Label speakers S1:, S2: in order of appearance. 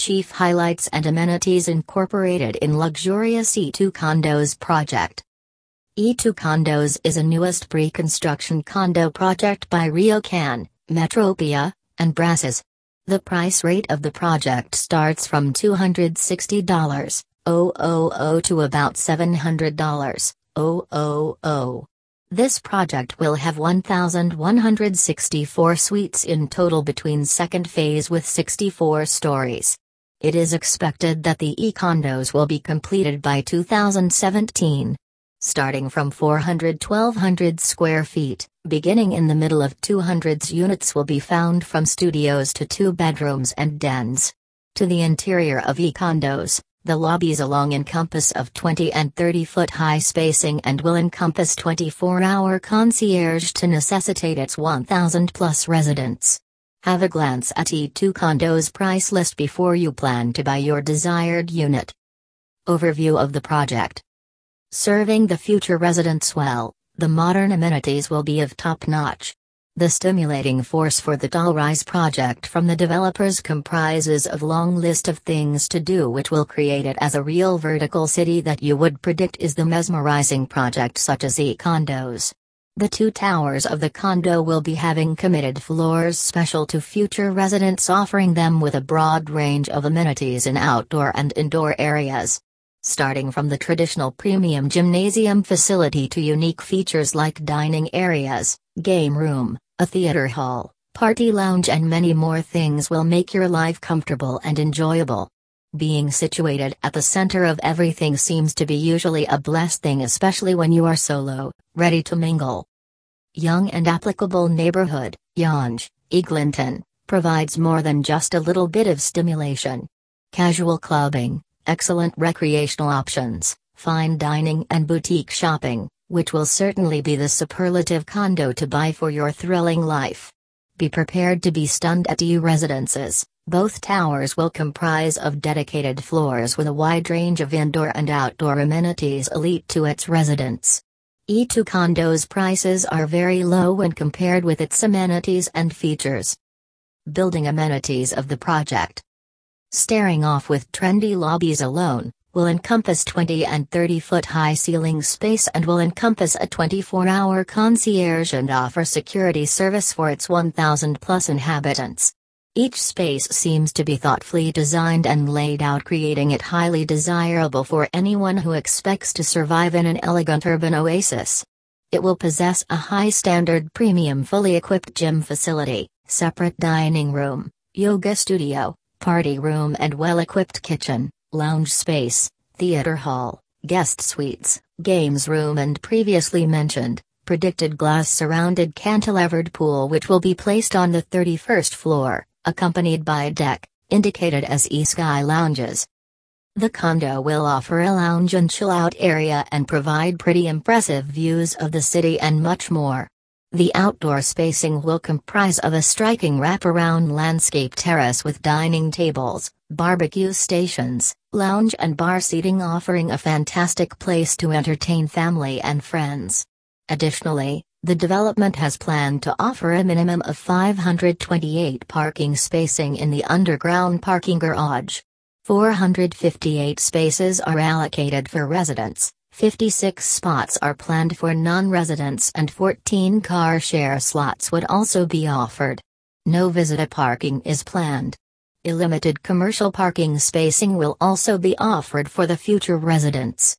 S1: chief highlights and amenities incorporated in luxurious E2 Condos project. E2 Condos is a newest pre-construction condo project by RioCan, Metropia, and Brasses. The price rate of the project starts from $260,000 to about $700,000. This project will have 1,164 suites in total between second phase with 64 stories. It is expected that the e-condos will be completed by 2017. Starting from 1,200 square feet, beginning in the middle of 200s, units will be found from studios to 2 bedrooms and dens. To the interior of e-condos, the lobbies along encompass of 20 and 30-foot high spacing and will encompass 24-hour concierge to necessitate its 1,000-plus residents. Have a glance at E2 Condos price list before you plan to buy your desired unit. Overview of the project. Serving the future residents well, the modern amenities will be of top-notch. The stimulating force for the Dollrise project from the developers comprises of long list of things to do, which will create it as a real vertical city that you would predict is the mesmerizing project such as e-condos. The 2 towers of the condo will be having committed floors special to future residents, offering them with a broad range of amenities in outdoor and indoor areas. Starting from the traditional premium gymnasium facility to unique features like dining areas, game room, a theater hall, party lounge, and many more things will make your life comfortable and enjoyable. Being situated at the center of everything seems to be usually a blessed thing, especially when you are solo, ready to mingle. Young and applicable neighborhood, Yonge, Eglinton, provides more than just a little bit of stimulation. Casual clubbing, excellent recreational options, fine dining and boutique shopping, which will certainly be the superlative condo to buy for your thrilling life. Be prepared to be stunned at e-residences. Both towers will comprise of dedicated floors with a wide range of indoor and outdoor amenities elite to its residents. E2 Condos prices are very low when compared with its amenities and features. Building amenities of the project. Staring off with trendy lobbies alone, will encompass 20 and 30-foot high ceiling space and will encompass a 24-hour concierge and offer security service for its 1,000-plus inhabitants. Each space seems to be thoughtfully designed and laid out, creating it highly desirable for anyone who expects to survive in an elegant urban oasis. It will possess a high-standard premium fully equipped gym facility, separate dining room, yoga studio, party room and well-equipped kitchen, lounge space, theater hall, guest suites, games room and previously mentioned, predicted glass-surrounded cantilevered pool which will be placed on the 31st floor, accompanied by a deck, indicated as E-Sky lounges. The condo will offer a lounge and chill-out area and provide pretty impressive views of the city and much more. The outdoor spacing will comprise of a striking wraparound landscape terrace with dining tables, barbecue stations, lounge and bar seating, offering a fantastic place to entertain family and friends. Additionally, the development has planned to offer a minimum of 528 parking spacing in the underground parking garage. 458 spaces are allocated for residents. 56 spots are planned for non-residents and 14 car share slots would also be offered. No visitor parking is planned. Limited commercial parking spacing will also be offered for the future residents.